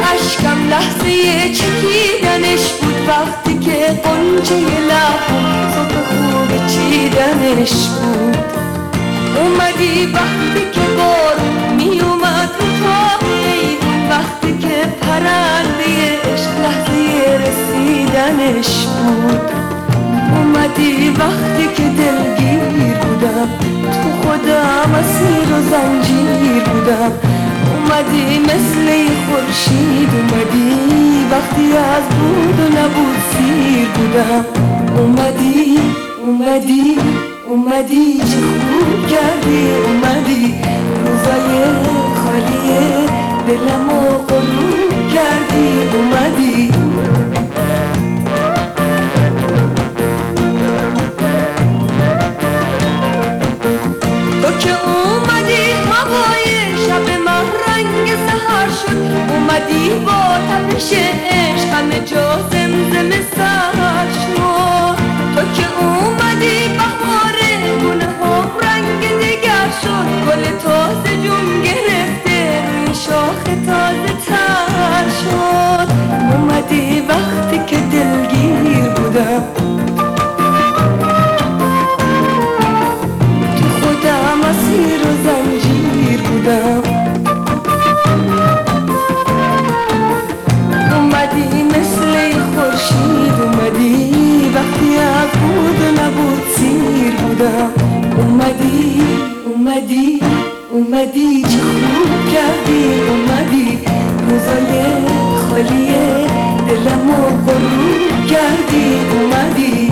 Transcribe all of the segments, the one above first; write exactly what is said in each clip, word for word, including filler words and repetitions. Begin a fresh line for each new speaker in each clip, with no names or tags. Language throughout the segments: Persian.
اشکم لحظه چکیدنش بود، وقتی که قنچه لبم صبح خوب چیدنش بود. اومدی وقتی که بارون می اومد رو تا ایوون، وقتی که پرنده عشق لحظه رسیدنش بود. اومدی وقتی که دلگیر بودم، تو خودم اسیر و زنجیر بودم. اومدی مثل خورشید، اومدی وقتی از بود و نبود سیر بودم. اومدی اومدی اومدی چه خوب کردی، اومدی روزای خالی دلمو غروب کردی. اومدی تو که اومدی هوای شب من رنگ سحر شد، اومدی با تپش عشق همه جا زمزمه سر شد. تو که اومدی بهار گونه ها رنگ دیگر شد، گل تازه جون گرفته روی شاخ تازه تر شد. اومدی وقتی که دلگیر بودم، تو خودم اسیر و زنجیر بودم. اومدی مثل خورشید، اومدی وقتی از بود و نبود سیر بودم. اومدی اومدی اومدی چه خوب کردی، اومدی روزای خالی دلمو غروب کردی. اومدی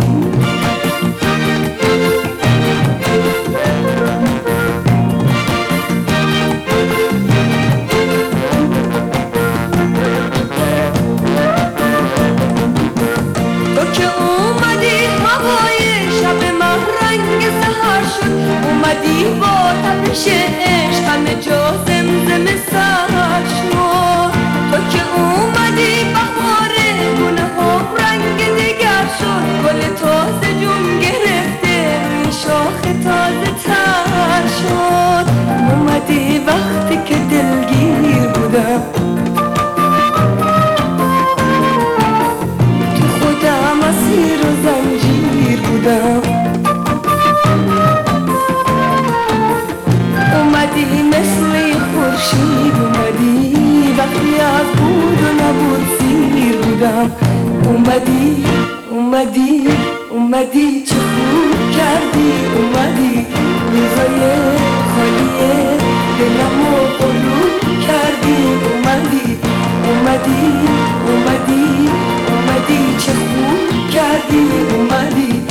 اومدی با تپش عشق همه جا زمزمه سر شد. تو که اومدی بهار گونه ها رنگ دیگر شد، گل تازه جون گرفته روی شاخ تازه تر شد. اومدی وقتی که دلگیر بودم، تو خودم اسیر و زنجیر بودم. اومدی مثل خورشید، اومدی وقتی از بود و نبود سیر بودم. اومدی اومدی اومدی چه خوب کردی، اومدی روزای خالی دلمو غروب کردی. اومدی اومدی اومدی اومدی چه خوب کردی، اومدی